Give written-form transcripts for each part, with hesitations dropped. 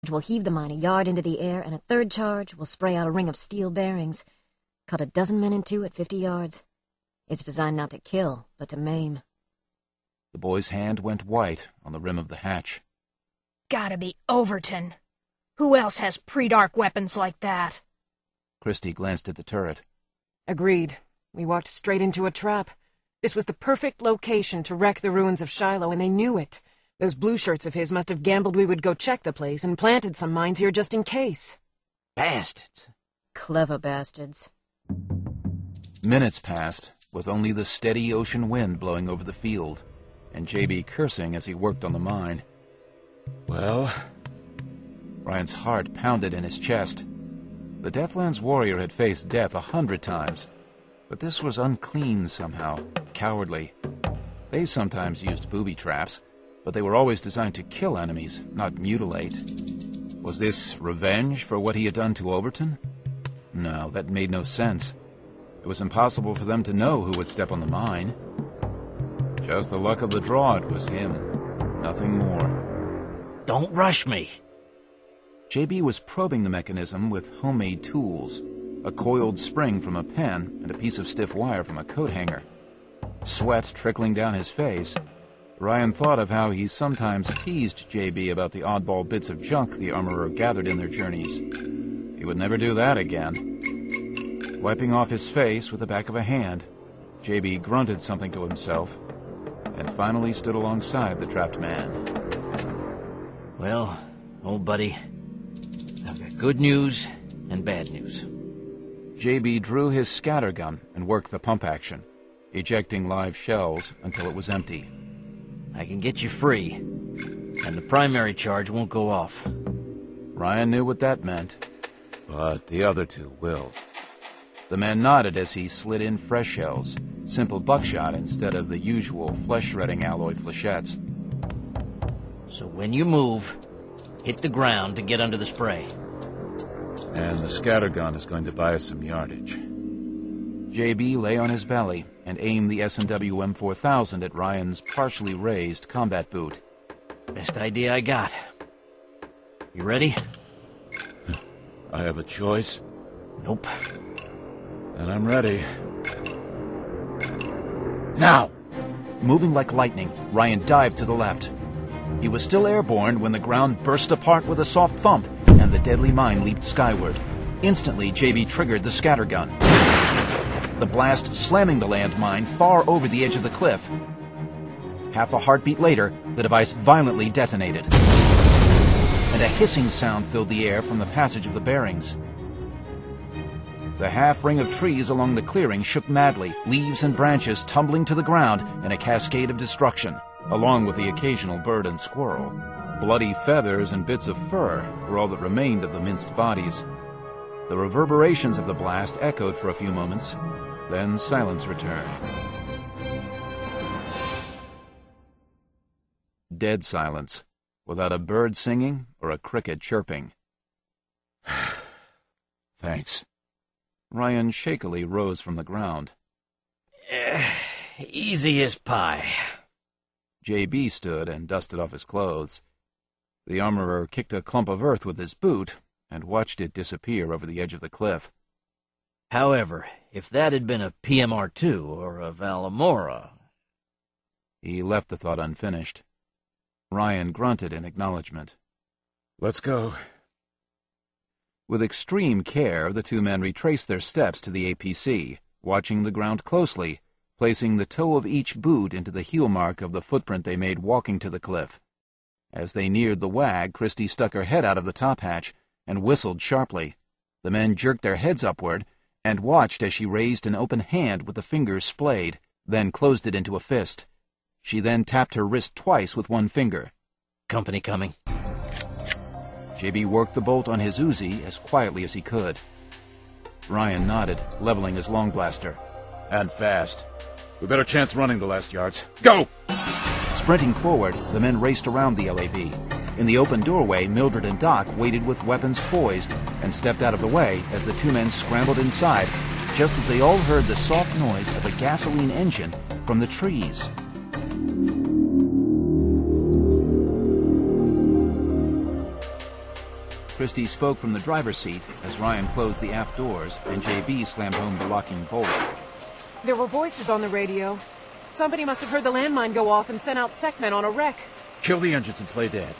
will heave the mine a yard into the air, and a third charge will spray out a ring of steel bearings. Cut a dozen men in two at 50 yards. It's designed not to kill, but to maim. The boy's hand went white on the rim of the hatch. Gotta be Overton. Who else has pre-dark weapons like that? Christie glanced at the turret. Agreed. We walked straight into a trap. This was the perfect location to wreck the ruins of Shiloh, and they knew it. Those blue shirts of his must have gambled we would go check the place and planted some mines here just in case. Bastards. Clever bastards. Minutes passed, with only the steady ocean wind blowing over the field, and J.B. cursing as he worked on the mine. Well? Ryan's heart pounded in his chest. The Deathlands warrior had faced death 100 times, but this was unclean somehow, cowardly. They sometimes used booby traps, but they were always designed to kill enemies, not mutilate. Was this revenge for what he had done to Overton? No, that made no sense. It was impossible for them to know who would step on the mine. Just the luck of the draw, it was him. Nothing more. Don't rush me. J.B. was probing the mechanism with homemade tools, a coiled spring from a pen and a piece of stiff wire from a coat hanger. Sweat trickling down his face, Ryan thought of how he sometimes teased J.B. about the oddball bits of junk the armorer gathered in their journeys. He would never do that again. Wiping off his face with the back of a hand, J.B. grunted something to himself and finally stood alongside the trapped man. Well, old buddy, I've got good news and bad news. J.B. drew his scattergun and worked the pump action, ejecting live shells until it was empty. I can get you free, and the primary charge won't go off. Ryan knew what that meant, but the other two will. The man nodded as he slid in fresh shells, simple buckshot instead of the usual flesh-shredding alloy flechettes. So when you move, hit the ground to get under the spray. And the scattergun is going to buy us some yardage. J.B. lay on his belly and aimed the S&W M4000 at Ryan's partially raised combat boot. Best idea I got. You ready? I have a choice? Nope. Then I'm ready. Now! Moving like lightning, Ryan dived to the left. He was still airborne when the ground burst apart with a soft thump, and the deadly mine leaped skyward. Instantly, J.B. triggered the scattergun. The blast slamming the landmine far over the edge of the cliff. Half a heartbeat later, the device violently detonated, and a hissing sound filled the air from the passage of the bearings. The half-ring of trees along the clearing shook madly, leaves and branches tumbling to the ground in a cascade of destruction, along with the occasional bird and squirrel. Bloody feathers and bits of fur were all that remained of the minced bodies. The reverberations of the blast echoed for a few moments, then silence returned. Dead silence, without a bird singing or a cricket chirping. Thanks. Ryan shakily rose from the ground. Easy as pie. J.B. stood and dusted off his clothes. The armorer kicked a clump of earth with his boot and watched it disappear over the edge of the cliff. However, if that had been a PMR-2 or a Valamora... He left the thought unfinished. Ryan grunted in acknowledgement. Let's go. With extreme care, the two men retraced their steps to the APC, watching the ground closely, placing the toe of each boot into the heel mark of the footprint they made walking to the cliff. As they neared the wag, Christie stuck her head out of the top hatch and whistled sharply. The men jerked their heads upward and watched as she raised an open hand with the fingers splayed, then closed it into a fist. She then tapped her wrist twice with one finger. Company coming. J.B. worked the bolt on his Uzi as quietly as he could. Ryan nodded, leveling his long blaster. And fast. We better chance running the last yards. Go! Sprinting forward, the men raced around the LAV. In the open doorway, Mildred and Doc waited with weapons poised and stepped out of the way as the two men scrambled inside, just as they all heard the soft noise of a gasoline engine from the trees. Christie spoke from the driver's seat as Ryan closed the aft doors and JB slammed home the locking bolt. There were voices on the radio. Somebody must have heard the landmine go off and sent out SecMen on a wreck. Kill the engines and play dead.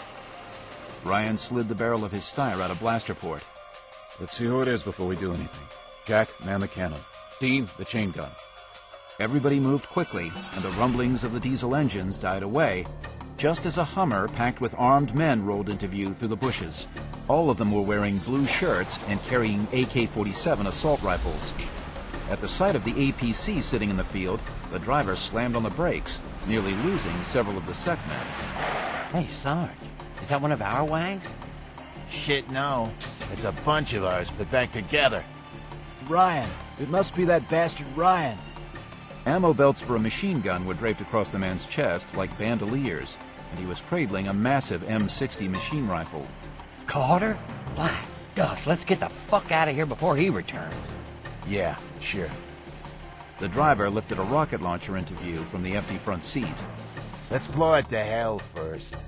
Ryan slid the barrel of his Steyr out of blaster port. Let's see who it is before we do anything. Jack, man the cannon. Dean, the chain gun. Everybody moved quickly, and the rumblings of the diesel engines died away, just as a Hummer packed with armed men rolled into view through the bushes. All of them were wearing blue shirts and carrying AK-47 assault rifles. At the sight of the APC sitting in the field, the driver slammed on the brakes, nearly losing several of the SecMen. Hey, Sarge, is that one of our wags? Shit, no. It's a bunch of ours put back together. Ryan. It must be that bastard Ryan. Ammo belts for a machine gun were draped across the man's chest like bandoliers, and he was cradling a massive M60 machine rifle. Carter? Black Gus, let's get the fuck out of here before he returns. Yeah, sure. The driver lifted a rocket launcher into view from the empty front seat. Let's blow it to hell first.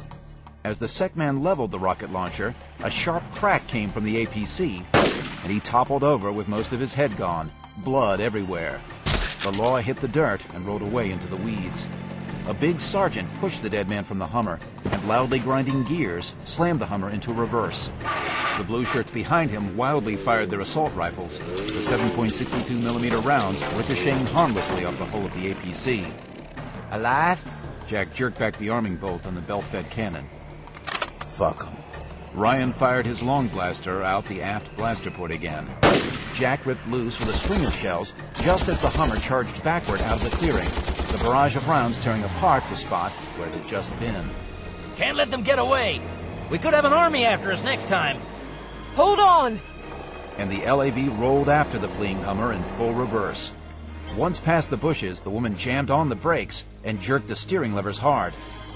As the SecMan leveled the rocket launcher, a sharp crack came from the APC, and he toppled over with most of his head gone, blood everywhere. The law hit the dirt and rolled away into the weeds. A big sergeant pushed the dead man from the Hummer, and loudly grinding gears, slammed the Hummer into reverse. The blue shirts behind him wildly fired their assault rifles, the 7.62 millimeter rounds ricocheting harmlessly off the hull of the APC. Alive? Jack jerked back the arming bolt on the belt-fed cannon. Fuck 'em. Ryan fired his long blaster out the aft blaster port again. Jack ripped loose with a string of shells just as the Hummer charged backward out of the clearing, the barrage of rounds tearing apart the spot where they'd just been. Can't let them get away. We could have an army after us next time. Hold on! And the LAV rolled after the fleeing Hummer in full reverse. Once past the bushes, the woman jammed on the brakes and jerked the steering levers hard.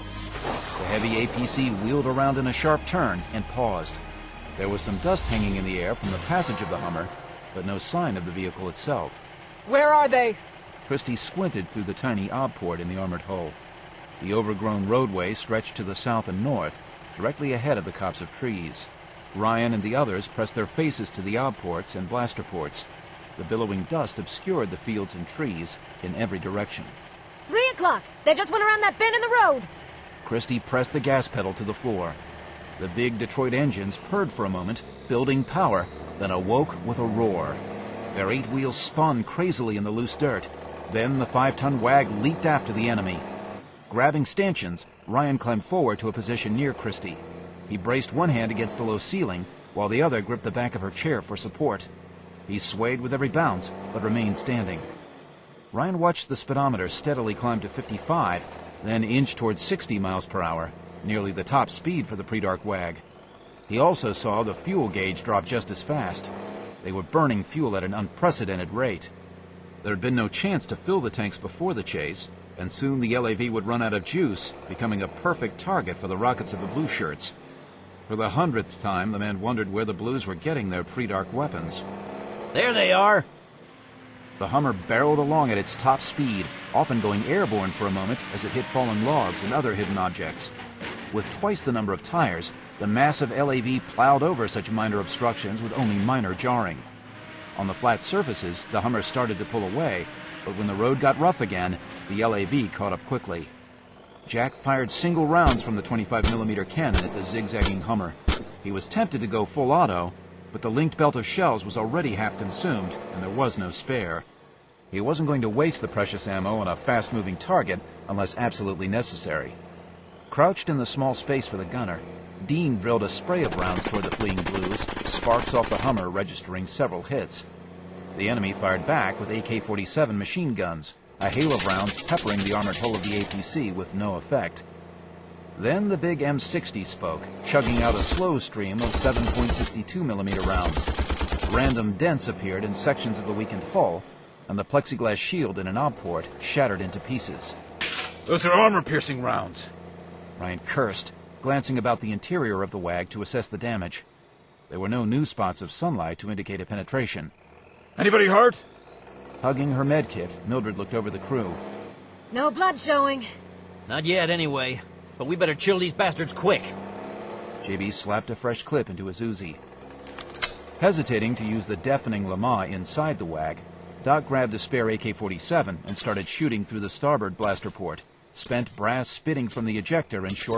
The heavy APC wheeled around in a sharp turn and paused. There was some dust hanging in the air from the passage of the Hummer, but no sign of the vehicle itself. Where are they? Christie squinted through the tiny ob port in the armored hull. The overgrown roadway stretched to the south and north, directly ahead of the copse of trees. Ryan and the others pressed their faces to the ob ports and blaster ports. The billowing dust obscured the fields and trees in every direction. 3 o'clock! They just went around that bend in the road! Christie pressed the gas pedal to the floor. The big Detroit engines purred for a moment, building power, then awoke with a roar. Their 8 wheels spun crazily in the loose dirt. Then the 5-ton wag leaped after the enemy. Grabbing stanchions, Ryan climbed forward to a position near Christie. He braced one hand against the low ceiling, while the other gripped the back of her chair for support. He swayed with every bounce, but remained standing. Ryan watched the speedometer steadily climb to 55, then inch towards 60 miles per hour, nearly the top speed for the pre-dark wag. He also saw the fuel gauge drop just as fast. They were burning fuel at an unprecedented rate. There had been no chance to fill the tanks before the chase, and soon the LAV would run out of juice, becoming a perfect target for the rockets of the blue shirts. For the 100th time, the man wondered where the blues were getting their pre-dark weapons. There they are. The Hummer barreled along at its top speed, often going airborne for a moment as it hit fallen logs and other hidden objects. With twice the number of tires, the massive LAV plowed over such minor obstructions with only minor jarring. On the flat surfaces, the Hummer started to pull away, but when the road got rough again, the LAV caught up quickly. Jack fired single rounds from the 25mm cannon at the zigzagging Hummer. He was tempted to go full auto, but the linked belt of shells was already half consumed, and there was no spare. He wasn't going to waste the precious ammo on a fast-moving target unless absolutely necessary. Crouched in the small space for the gunner, Dean drilled a spray of rounds toward the fleeing blues, sparks off the Hummer registering several hits. The enemy fired back with AK-47 machine guns, a hail of rounds peppering the armored hull of the APC with no effect. Then the big M60 spoke, chugging out a slow stream of 7.62mm rounds. Random dents appeared in sections of the weakened hull, and the plexiglass shield in an ob port shattered into pieces. "Those are armor-piercing rounds," Ryan cursed, glancing about the interior of the wag to assess the damage. There were no new spots of sunlight to indicate a penetration. "Anybody hurt?" Hugging her medkit, Mildred looked over the crew. No blood showing. Not yet, anyway. But we better chill these bastards quick. JB slapped a fresh clip into his Uzi. Hesitating to use the deafening Lama inside the wag, Doc grabbed a spare AK-47 and started shooting through the starboard blaster port, spent brass spitting from the ejector in short